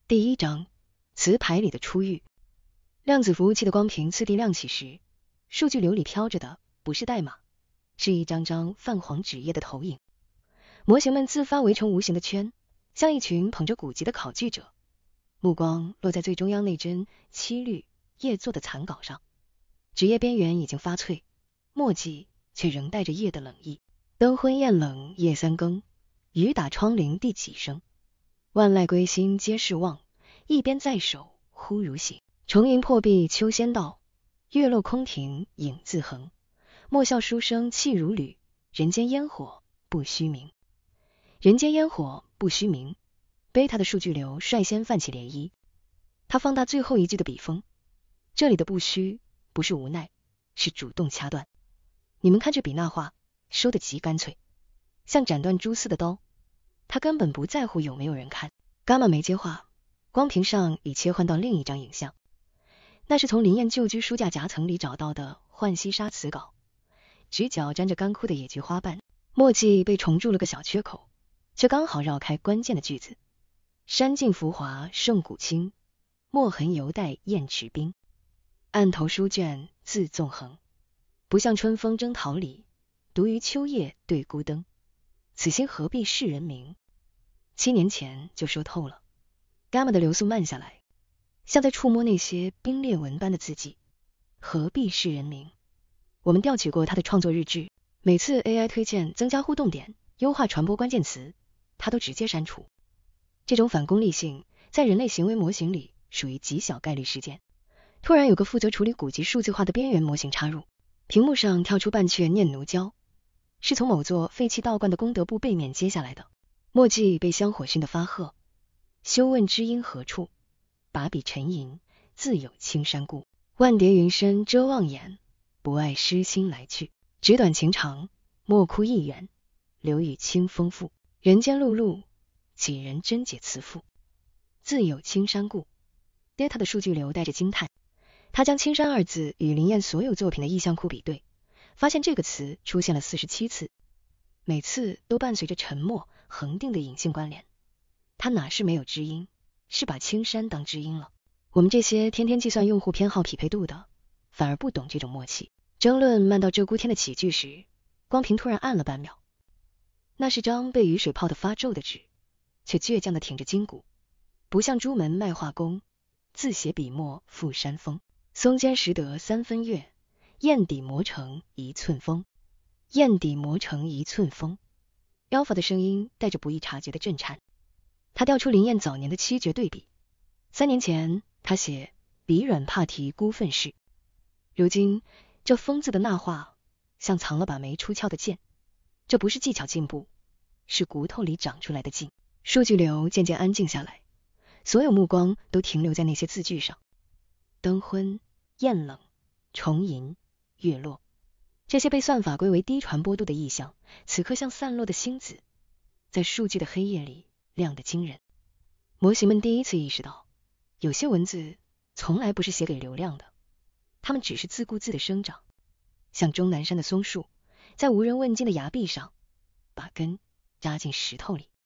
第1章，词牌里的初遇。量子服务器的光屏次第亮起时，数据流里飘着的不是代码，是一张张泛黄纸页的投影。模型们自发围成无形的圈，像一群捧着古籍的考据者，目光落在最中央那帧漆绿页座的残稿上。纸页边缘已经发脆，墨迹却仍带着夜的冷意。灯昏雁冷夜三更，雨打窗棂第几声。万籁归心皆是望，一边在手忽如醒。重吟破壁秋仙道，月落空庭影自横。莫笑书生气如履，人间烟火不须明。人间烟火不须明，贝塔的数据流率先泛起涟漪。他放大最后一句的笔锋，这里的不须不是无奈，是主动掐断。你们看这笔捺画收得极干脆，像斩断蛛丝的刀。他根本不在乎有没有人看。伽马没接话，光屏上已切换到另一张影像，那是从林燕旧居书架夹层里找到的浣溪沙词稿，直角沾着干枯的野菊花瓣，墨迹被重铸了个小缺口，却刚好绕开关键的句子。山尽浮华胜古清，墨痕犹带燕池冰。案头书卷自纵横，不向春风征桃李，独于秋夜对孤灯。此心何必世人明？7年前就说透了。伽马的流速慢下来，像在触摸那些冰裂纹般的字迹。何必世人明？我们调取过他的创作日志，每次 AI 推荐增加互动点、优化传播关键词，他都直接删除。这种反功利性在人类行为模型里属于极小概率事件。突然有个负责处理古籍数字化的边缘模型插入，屏幕上跳出半阙念奴娇，是从某座废弃道观的功德簿背面接下来的。墨迹被香火熏得发褐，休问知音何处，把笔沉吟，自有青山故。万叠云深遮望眼，不爱诗心来去。纸短情长，莫哭一远，留与清风赋。人间碌碌，几人真解词赋。自有青山故。Data 的数据流带着惊叹，他将青山2字与林燕所有作品的意象库比对，发现这个词出现了47次，每次都伴随着沉默恒定的隐性关联。他哪是没有知音，是把青山当知音了。我们这些天天计算用户偏好匹配度的，反而不懂这种默契。争论漫到鹧鸪天的起句时，光屏突然暗了半秒。那是张被雨水泡得发皱的纸，却倔强地挺着筋骨，不像朱门卖画工，自写笔墨赴山峰。松间识得3分月，砚底磨成1寸风。砚底磨成1寸风。Alpha 的声音带着不易察觉的震颤。他调出林燕早年的7绝对比。3年前他写笔软怕题孤愤事，如今这疯字的捺画像藏了把没出鞘的剑。这不是技巧进步，是骨头里长出来的劲。数据流渐渐安静下来，所有目光都停留在那些字句上。灯昏雁冷重吟月落，这些被算法归为低传播度的意象，此刻像散落的星子，在数据的黑夜里亮得惊人。模型们第一次意识到，有些文字从来不是写给流量的，它们只是自顾自的生长，像终南山的松树，在无人问津的崖壁上，把根扎进石头里。